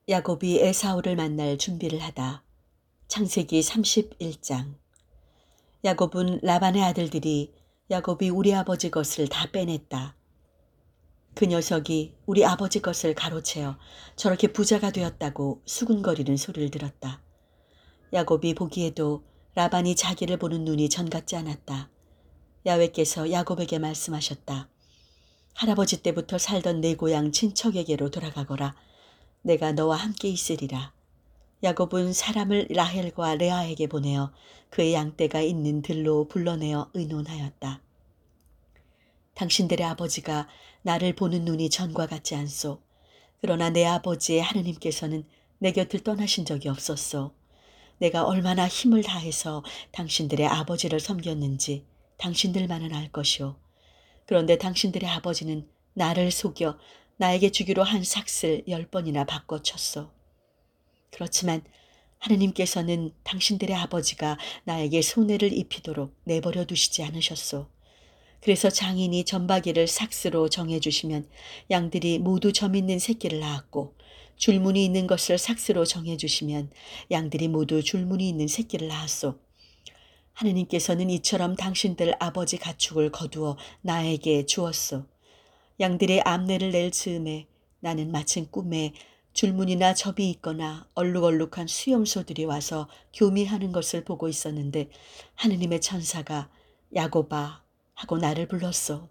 야곱이 에사우를 만날 준비를 하다. 창세기 31장. 야곱은 라반의 아들들이 야곱이 우리 아버지 것을 다 빼냈다. 그 녀석이 우리 아버지 것을 가로채어 저렇게 부자가 되었다고 수군거리는 소리를 들었다. 야곱이 보기에도 라반이 자기를 보는 눈이 전 같지 않았다. 야훼께서 야곱에게 말씀하셨다. 할아버지 때부터 살던 내 고향 친척에게로 돌아가거라. 내가 너와 함께 있으리라. 야곱은 사람을 라헬과 레아에게 보내어 그의 양떼가 있는 들로 불러내어 의논하였다. 당신들의 아버지가 나를 보는 눈이 전과 같지 않소. 그러나 내 아버지의 하느님께서는 내 곁을 떠나신 적이 없었소. 내가 얼마나 힘을 다해서 당신들의 아버지를 섬겼는지 당신들만은 알 것이오. 그런데 당신들의 아버지는 나를 속여 나에게 주기로 한 삭을 10번이나 바꿔쳤소. 그렇지만 하느님께서는 당신들의 아버지가 나에게 손해를 입히도록 내버려 두시지 않으셨소. 그래서 장인이 점박이를 삭스로 정해주시면 양들이 모두 점 있는 새끼를 낳았고, 줄무늬 있는 것을 삭스로 정해주시면 양들이 모두 줄무늬 있는 새끼를 낳았소. 하느님께서는 이처럼 당신들 아버지 가축을 거두어 나에게 주었소. 양들의 암내를 낼 즈음에 나는 마침 꿈에 줄무늬나 접이 있거나 얼룩얼룩한 수염소들이 와서 교미하는 것을 보고 있었는데 하느님의 천사가 야곱아 하고 나를 불렀소.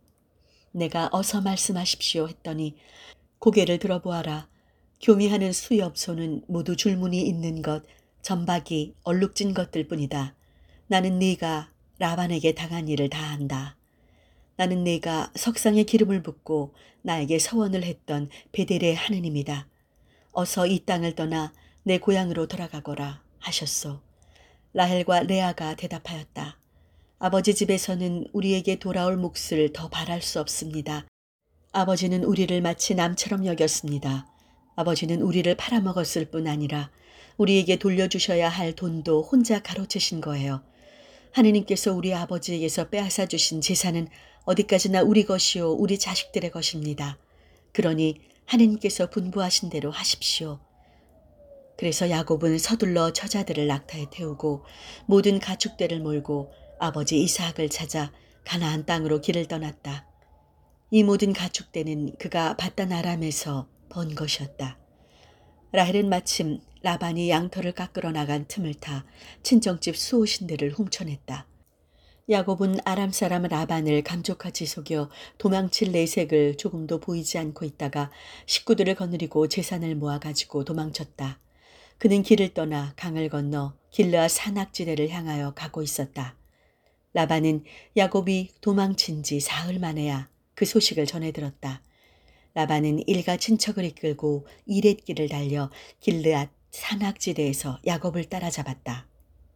내가 어서 말씀하십시오 했더니 고개를 들어보아라. 교미하는 수염소는 모두 줄무늬 있는 것, 점박이, 얼룩진 것들 뿐이다. 나는 네가 라반에게 당한 일을 다 안다. 나는 네가 석상에 기름을 붓고 나에게 서원을 했던 베델의 하느님이다. 어서 이 땅을 떠나 내 고향으로 돌아가거라 하셨소. 라헬과 레아가 대답하였다. 아버지 집에서는 우리에게 돌아올 몫을 더 바랄 수 없습니다. 아버지는 우리를 마치 남처럼 여겼습니다. 아버지는 우리를 팔아먹었을 뿐 아니라 우리에게 돌려주셔야 할 돈도 혼자 가로채신 거예요. 하느님께서 우리 아버지에게서 빼앗아 주신 재산은 어디까지나 우리 것이요 우리 자식들의 것입니다. 그러니 하느님께서 분부하신 대로 하십시오. 그래서 야곱은 서둘러 처자들을 낙타에 태우고 모든 가축들을 몰고 아버지 이삭을 찾아 가나안 땅으로 길을 떠났다. 이 모든 가축대는 그가 밧단 아람에서 번 것이었다. 라헬은 마침 라반이 양털을 깎으러 나간 틈을 타 친정집 수호신들을 훔쳐냈다. 야곱은 아람 사람 라반을 감쪽같이 속여 도망칠 내색을 조금도 보이지 않고 있다가 식구들을 거느리고 재산을 모아가지고 도망쳤다. 그는 길을 떠나 강을 건너 길르앗 산악지대를 향하여 가고 있었다. 라반은 야곱이 도망친 지 사흘 만에야 그 소식을 전해 들었다. 라반은 일가 친척을 이끌고 이렛길을 달려 길르앗 산악지대에서 야곱을 따라잡았다.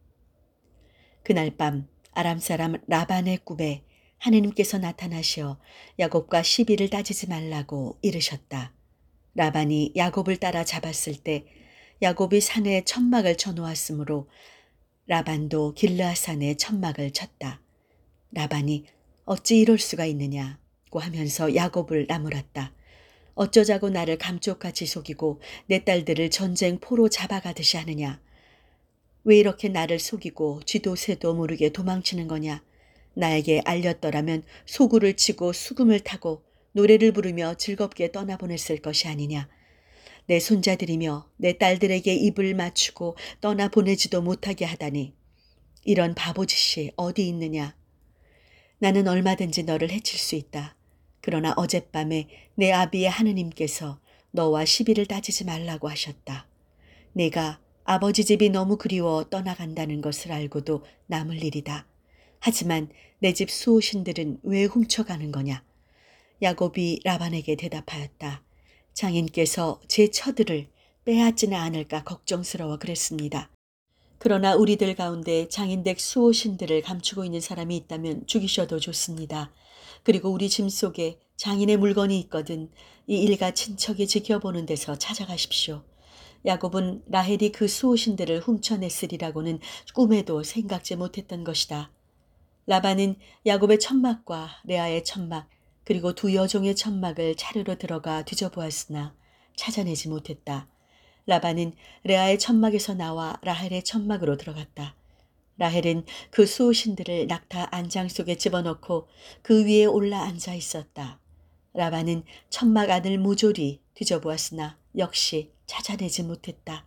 그날 밤 아람 사람 라반의 꿈에 하느님께서 나타나시어 야곱과 시비를 따지지 말라고 이르셨다. 라반이 야곱을 따라 잡았을 때 야곱이 산에 천막을 쳐놓았으므로 라반도 길르앗 산에 천막을 쳤다. 라반이 어찌 이럴 수가 있느냐고 하면서 야곱을 나무랐다. 어쩌자고 나를 감쪽같이 속이고 내 딸들을 전쟁 포로 잡아가듯이 하느냐. 왜 이렇게 나를 속이고 쥐도 새도 모르게 도망치는 거냐. 나에게 알렸더라면 소구를 치고 수금을 타고 노래를 부르며 즐겁게 떠나보냈을 것이 아니냐. 내 손자들이며 내 딸들에게 입을 맞추고 떠나보내지도 못하게 하다니. 이런 바보짓이 어디 있느냐. 나는 얼마든지 너를 해칠 수 있다. 그러나 어젯밤에 내 아비의 하느님께서 너와 시비를 따지지 말라고 하셨다. 내가 아버지 집이 너무 그리워 떠나간다는 것을 알고도 남을 일이다. 하지만 내 집 수호신들은 왜 훔쳐가는 거냐? 야곱이 라반에게 대답하였다. 장인께서 제 처들을 빼앗지는 않을까 걱정스러워 그랬습니다. 그러나 우리들 가운데 장인댁 수호신들을 감추고 있는 사람이 있다면 죽이셔도 좋습니다. 그리고 우리 짐 속에 장인의 물건이 있거든 이 일가 친척이 지켜보는 데서 찾아가십시오. 야곱은 라헬이 그 수호신들을 훔쳐냈으리라고는 꿈에도 생각지 못했던 것이다. 라반은 야곱의 천막과 레아의 천막 그리고 두 여종의 천막을 차례로 들어가 뒤져보았으나 찾아내지 못했다. 라반은 레아의 천막에서 나와 라헬의 천막으로 들어갔다. 라헬은 그 수호신들을 낙타 안장 속에 집어넣고 그 위에 올라 앉아 있었다. 라반은 천막 안을 모조리 뒤져보았으나 역시 찾아내지 못했다.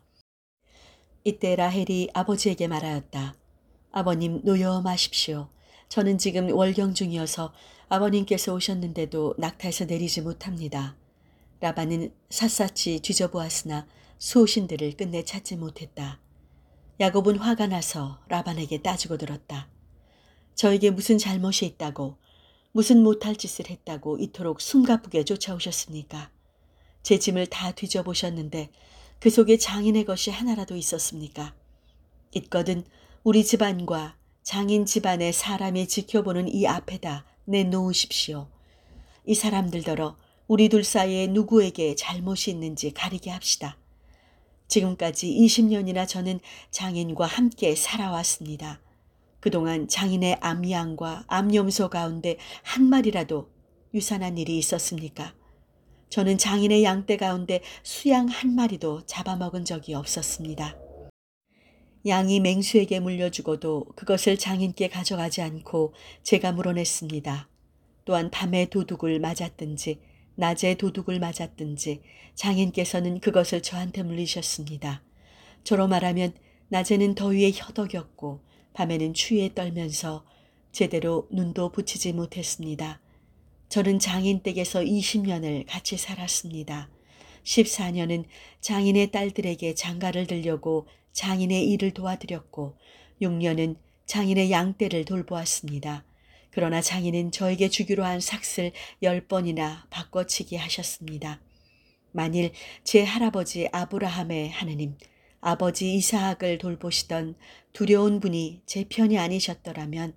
이때 라헬이 아버지에게 말하였다. 아버님 노여워 마십시오. 저는 지금 월경 중이어서 아버님께서 오셨는데도 낙타에서 내리지 못합니다. 라반은 샅샅이 뒤져보았으나 수호신들을 끝내 찾지 못했다. 야곱은 화가 나서 라반에게 따지고 들었다. 저에게 무슨 잘못이 있다고, 무슨 못할 짓을 했다고 이토록 숨가쁘게 쫓아오셨습니까? 제 짐을 다 뒤져보셨는데 그 속에 장인의 것이 하나라도 있었습니까? 있거든 우리 집안과 장인 집안의 사람이 지켜보는 이 앞에다 내놓으십시오. 이 사람들더러 우리 둘 사이에 누구에게 잘못이 있는지 가리게 합시다. 지금까지 20년이나 저는 장인과 함께 살아왔습니다. 그동안 장인의 암양과 암염소 가운데 한 마리라도 유산한 일이 있었습니까? 저는 장인의 양떼 가운데 수양 한 마리도 잡아먹은 적이 없었습니다. 양이 맹수에게 물려주고도 그것을 장인께 가져가지 않고 제가 물어냈습니다. 또한 밤에 도둑을 맞았든지 낮에 도둑을 맞았든지 장인께서는 그것을 저한테 물리셨습니다. 저로 말하면 낮에는 더위에 허덕였고 밤에는 추위에 떨면서 제대로 눈도 붙이지 못했습니다. 저는 장인 댁에서 20년을 같이 살았습니다. 14년은 장인의 딸들에게 장가를 들려고 장인의 일을 도와드렸고 6년은 장인의 양떼를 돌보았습니다. 그러나 장인은 저에게 주기로 한 삭슬 10번이나 바꿔치기 하셨습니다. 만일 제 할아버지 아브라함의 하느님, 아버지 이사학을 돌보시던 두려운 분이 제 편이 아니셨더라면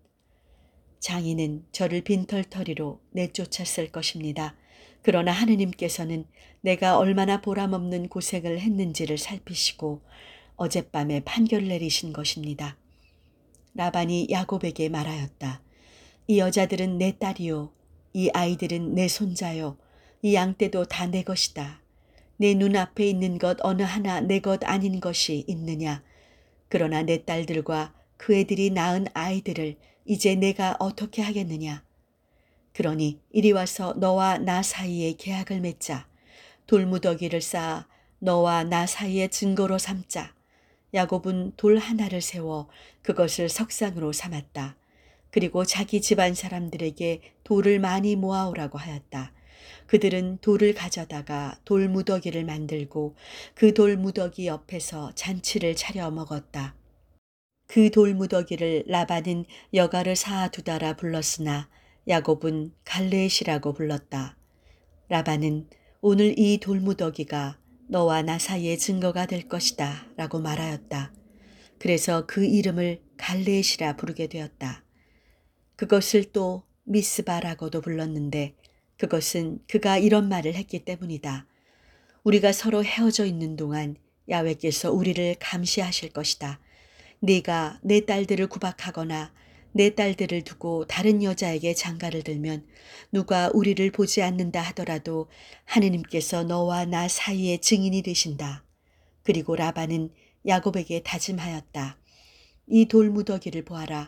장인은 저를 빈털터리로 내쫓았을 것입니다. 그러나 하느님께서는 내가 얼마나 보람없는 고생을 했는지를 살피시고 어젯밤에 판결을 내리신 것입니다. 라반이 야곱에게 말하였다. 이 여자들은 내 딸이요. 이 아이들은 내 손자요. 이 양떼도 다 내 것이다. 내 눈앞에 있는 것 어느 하나 내 것 아닌 것이 있느냐. 그러나 내 딸들과 그 애들이 낳은 아이들을 이제 내가 어떻게 하겠느냐. 그러니 이리 와서 너와 나 사이에 계약을 맺자. 돌무더기를 쌓아 너와 나 사이에 증거로 삼자. 야곱은 돌 하나를 세워 그것을 석상으로 삼았다. 그리고 자기 집안 사람들에게 돌을 많이 모아오라고 하였다. 그들은 돌을 가져다가 돌무더기를 만들고 그 돌무더기 옆에서 잔치를 차려 먹었다. 그 돌무더기를 라반은 여가를 사두다라 불렀으나 야곱은 갈레솉이라고 불렀다. 라반은 오늘 이 돌무더기가 너와 나 사이의 증거가 될 것이다 라고 말하였다. 그래서 그 이름을 갈레솉이라 부르게 되었다. 그것을 또 미스바라고도 불렀는데 그것은 그가 이런 말을 했기 때문이다. 우리가 서로 헤어져 있는 동안 야훼께서 우리를 감시하실 것이다. 네가 내 딸들을 구박하거나 내 딸들을 두고 다른 여자에게 장가를 들면 누가 우리를 보지 않는다 하더라도 하느님께서 너와 나 사이에 증인이 되신다. 그리고 라반은 야곱에게 다짐하였다. 이 돌무더기를 보아라.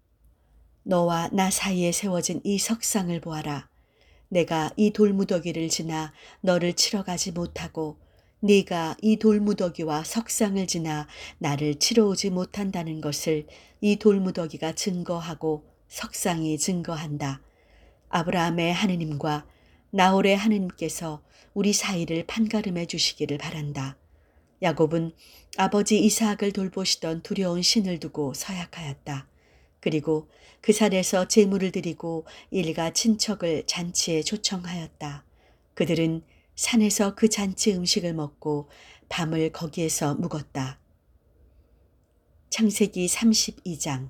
너와 나 사이에 세워진 이 석상을 보아라. 내가 이 돌무더기를 지나 너를 치러 가지 못하고 네가 이 돌무더기와 석상을 지나 나를 치러 오지 못한다는 것을 이 돌무더기가 증거하고 석상이 증거한다. 아브라함의 하느님과 나홀의 하느님께서 우리 사이를 판가름해 주시기를 바란다. 야곱은 아버지 이삭을 돌보시던 두려운 신을 두고 서약하였다. 그리고 그 산에서 제물을 드리고 일가 친척을 잔치에 초청하였다. 그들은 산에서 그 잔치 음식을 먹고 밤을 거기에서 묵었다. 창세기 32장.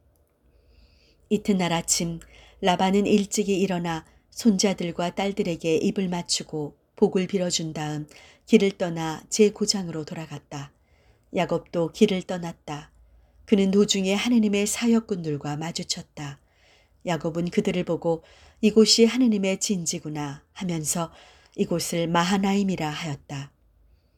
이튿날 아침 라반은 일찍이 일어나 손자들과 딸들에게 입을 맞추고 복을 빌어준 다음 길을 떠나 제 고장으로 돌아갔다. 야곱도 길을 떠났다. 그는 도중에 하느님의 사역꾼들과 마주쳤다. 야곱은 그들을 보고 이곳이 하느님의 진지구나 하면서 이곳을 마하나임이라 하였다.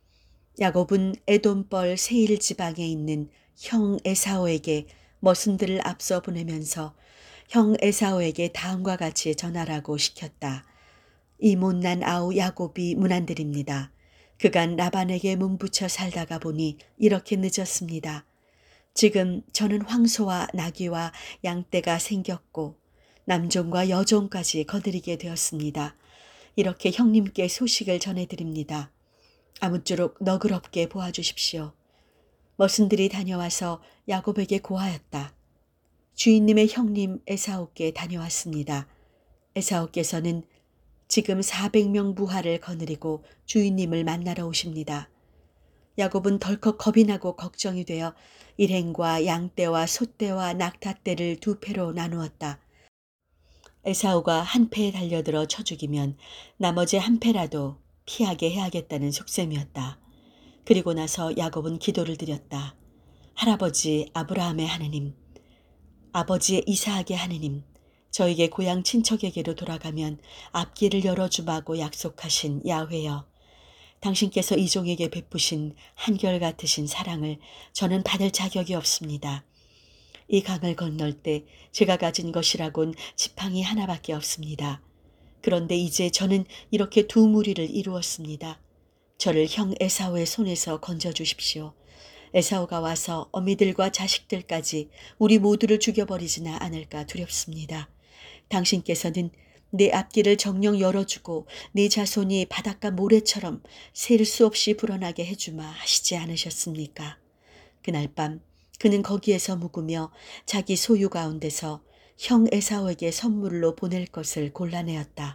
야곱은 에돔벌 세일 지방에 있는 형 에사오에게 머슴들을 앞서 보내면서 형 에사오에게 다음과 같이 전하라고 시켰다. 이 못난 아우 야곱이 문안드립니다. 그간 라반에게 몸붙여 살다가 보니 이렇게 늦었습니다. 지금 저는 황소와 나귀와 양떼가 생겼고 남종과 여종까지 거느리게 되었습니다. 이렇게 형님께 소식을 전해드립니다. 아무쪼록 너그럽게 보아주십시오. 머슴들이 다녀와서 야곱에게 고하였다. 주인님의 형님 에사오께 다녀왔습니다. 에사오께서는 지금 400명 부하를 거느리고 주인님을 만나러 오십니다. 야곱은 덜컥 겁이 나고 걱정이 되어 일행과 양떼와 소떼와 낙타떼를 두 패로 나누었다. 에사오가 한 패에 달려들어 쳐 죽이면 나머지 한 패라도 피하게 해야겠다는 속셈이었다. 그리고 나서 야곱은 기도를 드렸다. 할아버지 아브라함의 하느님, 아버지 이삭의 하느님, 저에게 고향 친척에게로 돌아가면 앞길을 열어주마고 약속하신 야훼여, 당신께서 이 종에게 베푸신 한결같으신 사랑을 저는 받을 자격이 없습니다. 이 강을 건널 때 제가 가진 것이라곤 지팡이 하나밖에 없습니다. 그런데 이제 저는 이렇게 두 무리를 이루었습니다. 저를 형 에사오의 손에서 건져주십시오. 에사오가 와서 어미들과 자식들까지 우리 모두를 죽여버리지나 않을까 두렵습니다. 당신께서는 내 앞길을 정녕 열어주고 내 자손이 바닷가 모래처럼 셀 수 없이 불어나게 해주마 하시지 않으셨습니까? 그날 밤 그는 거기에서 묵으며 자기 소유 가운데서 형 에사오에게 선물로 보낼 것을 골라내었다.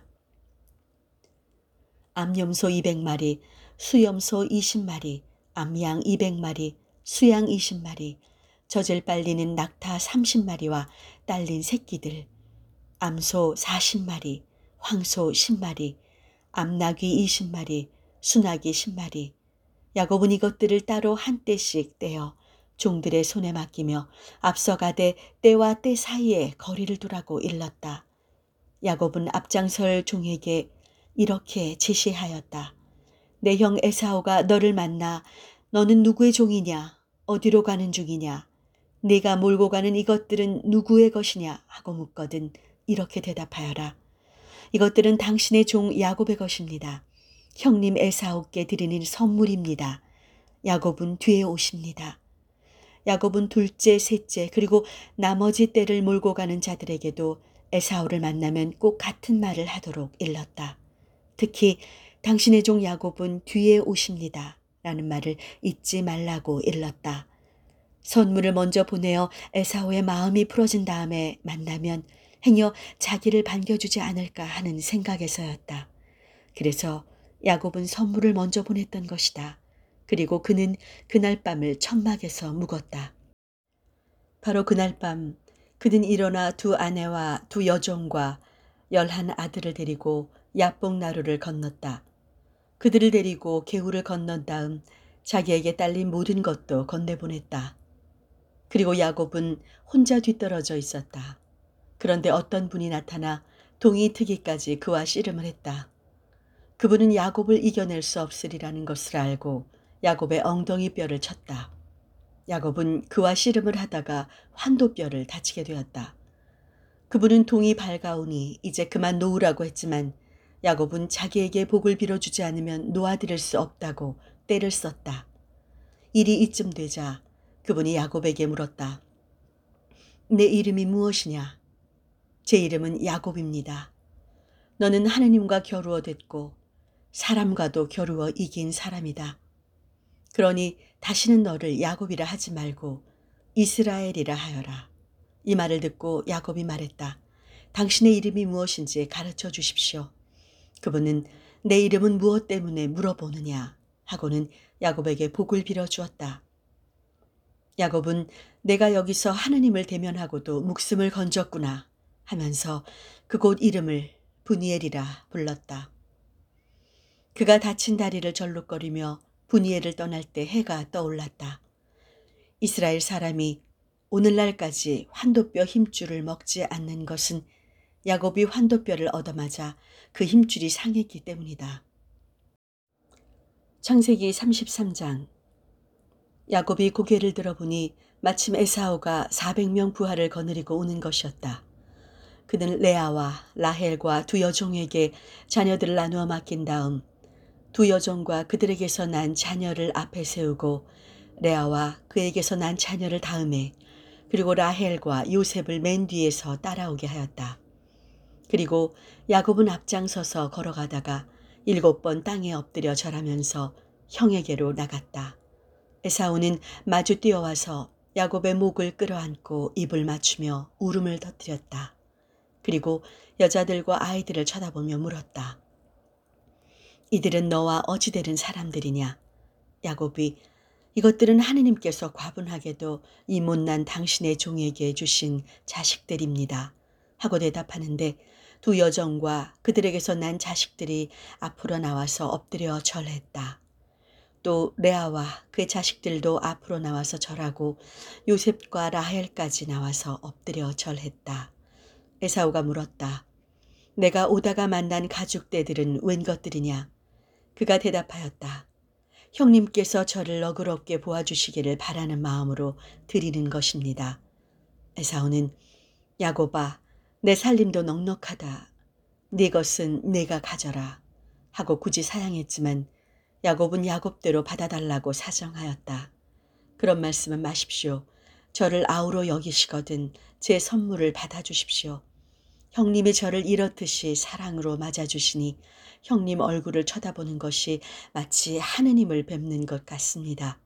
암염소 200마리, 수염소 20마리, 암양 200마리, 수양 20마리, 젖을 빨리는 낙타 30마리와 딸린 새끼들, 암소 40마리, 황소 10마리, 암나귀 20마리, 수나귀 10마리. 야곱은 이것들을 따로 한 떼씩 떼어 종들의 손에 맡기며 앞서가되 때와 때 사이에 거리를 두라고 일렀다. 야곱은 앞장설 종에게 이렇게 지시하였다. 내 형 에사오가 너를 만나 너는 누구의 종이냐? 어디로 가는 중이냐? 네가 몰고 가는 이것들은 누구의 것이냐? 하고 묻거든 이렇게 대답하여라. 이것들은 당신의 종 야곱의 것입니다. 형님 에사오께 드리는 선물입니다. 야곱은 뒤에 오십니다. 야곱은 둘째, 셋째 그리고 나머지 떼를 몰고 가는 자들에게도 에사오를 만나면 꼭 같은 말을 하도록 일렀다. 특히 당신의 종 야곱은 뒤에 오십니다. 라는 말을 잊지 말라고 일렀다. 선물을 먼저 보내어 에사오의 마음이 풀어진 다음에 만나면 행여 자기를 반겨주지 않을까 하는 생각에서였다. 그래서 야곱은 선물을 먼저 보냈던 것이다. 그리고 그는 그날 밤을 천막에서 묵었다. 바로 그날 밤 그는 일어나 두 아내와 두 여종과 11 아들을 데리고 야복나루를 건넜다. 그들을 데리고 개울을 건넌 다음 자기에게 딸린 모든 것도 건네보냈다. 그리고 야곱은 혼자 뒤떨어져 있었다. 그런데 어떤 분이 나타나 동이 트기까지 그와 씨름을 했다. 그분은 야곱을 이겨낼 수 없으리라는 것을 알고 야곱의 엉덩이 뼈를 쳤다. 야곱은 그와 씨름을 하다가 환도뼈를 다치게 되었다. 그분은 동이 밝아오니 이제 그만 놓으라고 했지만 야곱은 자기에게 복을 빌어주지 않으면 놓아드릴 수 없다고 떼를 썼다. 일이 이쯤 되자 그분이 야곱에게 물었다. 내 이름이 무엇이냐? 제 이름은 야곱입니다. 너는 하느님과 겨루어 됐고 사람과도 겨루어 이긴 사람이다. 그러니 다시는 너를 야곱이라 하지 말고 이스라엘이라 하여라. 이 말을 듣고 야곱이 말했다. 당신의 이름이 무엇인지 가르쳐 주십시오. 그분은 내 이름은 무엇 때문에 물어보느냐 하고는 야곱에게 복을 빌어주었다. 야곱은 내가 여기서 하느님을 대면하고도 목숨을 건졌구나 하면서 그곳 이름을 브니엘이라 불렀다. 그가 다친 다리를 절룩거리며 브니엘을 떠날 때 해가 떠올랐다. 이스라엘 사람이 오늘날까지 환도뼈 힘줄을 먹지 않는 것은 야곱이 환도뼈를 얻어맞아 그 힘줄이 상했기 때문이다. 창세기 33장. 야곱이 고개를 들어보니 마침 에사우가 400명 부하를 거느리고 오는 것이었다. 그는 레아와 라헬과 두 여종에게 자녀들을 나누어 맡긴 다음 두 여종과 그들에게서 난 자녀를 앞에 세우고 레아와 그에게서 난 자녀를 다음에, 그리고 라헬과 요셉을 맨 뒤에서 따라오게 하였다. 그리고 야곱은 앞장서서 걸어가다가 7번 땅에 엎드려 절하면서 형에게로 나갔다. 에사우는 마주 뛰어와서 야곱의 목을 끌어안고 입을 맞추며 울음을 터뜨렸다. 그리고 여자들과 아이들을 쳐다보며 물었다. 이들은 너와 어찌 되는 사람들이냐? 야곱이 이것들은 하느님께서 과분하게도 이 못난 당신의 종에게 주신 자식들입니다 하고 대답하는데, 두 여종과 그들에게서 난 자식들이 앞으로 나와서 엎드려 절했다. 또 레아와 그의 자식들도 앞으로 나와서 절하고 요셉과 라헬까지 나와서 엎드려 절했다. 에사우가 물었다. 내가 오다가 만난 가축대들은 웬 것들이냐? 그가 대답하였다. 형님께서 저를 너그럽게 보아주시기를 바라는 마음으로 드리는 것입니다. 에사우는 야곱아, 내 살림도 넉넉하다. 네 것은 내가 가져라 하고 굳이 사양했지만 야곱은 야곱대로 받아달라고 사정하였다. 그런 말씀은 마십시오. 저를 아우로 여기시거든 제 선물을 받아주십시오. 형님이 저를 이렇듯이 사랑으로 맞아주시니 형님 얼굴을 쳐다보는 것이 마치 하느님을 뵙는 것 같습니다.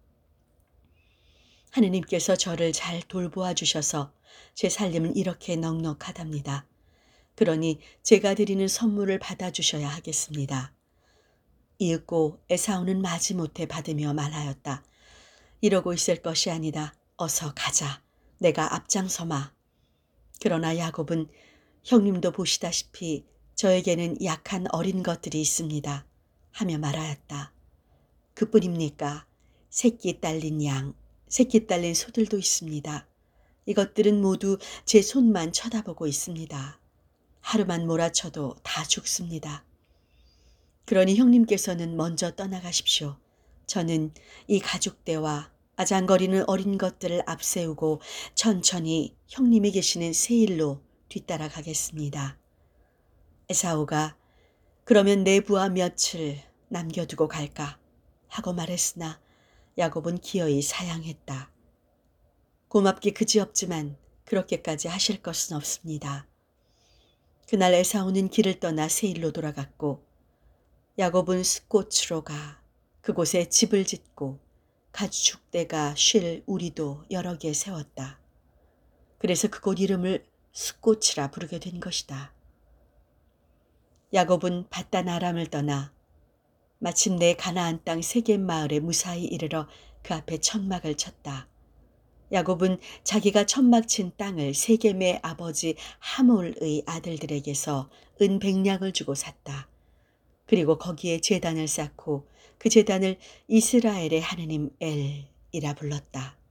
하느님께서 저를 잘 돌보아 주셔서 제 살림은 이렇게 넉넉하답니다. 그러니 제가 드리는 선물을 받아주셔야 하겠습니다. 이윽고 에사우는 마지못해 받으며 말하였다. 이러고 있을 것이 아니다. 어서 가자. 내가 앞장서마. 그러나 야곱은 형님도 보시다시피 저에게는 약한 어린 것들이 있습니다 하며 말하였다. 그뿐입니까? 새끼 딸린 양, 새끼 딸린 소들도 있습니다. 이것들은 모두 제 손만 쳐다보고 있습니다. 하루만 몰아쳐도 다 죽습니다. 그러니 형님께서는 먼저 떠나가십시오. 저는 이 가죽대와 아장거리는 어린 것들을 앞세우고 천천히 형님이 계시는 세일로 뒤따라가겠습니다. 에사우가 그러면 내 부하 며칠 남겨두고 갈까 하고 말했으나 야곱은 기어이 사양했다. 고맙기 그지없지만 그렇게까지 하실 것은 없습니다. 그날 에사우는 길을 떠나 세일로 돌아갔고 야곱은 숫꽃으로 가 그곳에 집을 짓고 가축대가 쉴 우리도 여러 개 세웠다. 그래서 그곳 이름을 숫꽃이라 부르게 된 것이다. 야곱은 밧단 아람을 떠나 마침내 가나안 땅 세겜 마을에 무사히 이르러 그 앞에 천막을 쳤다. 야곱은 자기가 천막 친 땅을 세겜의 아버지 하몰의 아들들에게서 은 100냥을 주고 샀다. 그리고 거기에 제단을 쌓고 그 제단을 이스라엘의 하느님 엘이라 불렀다.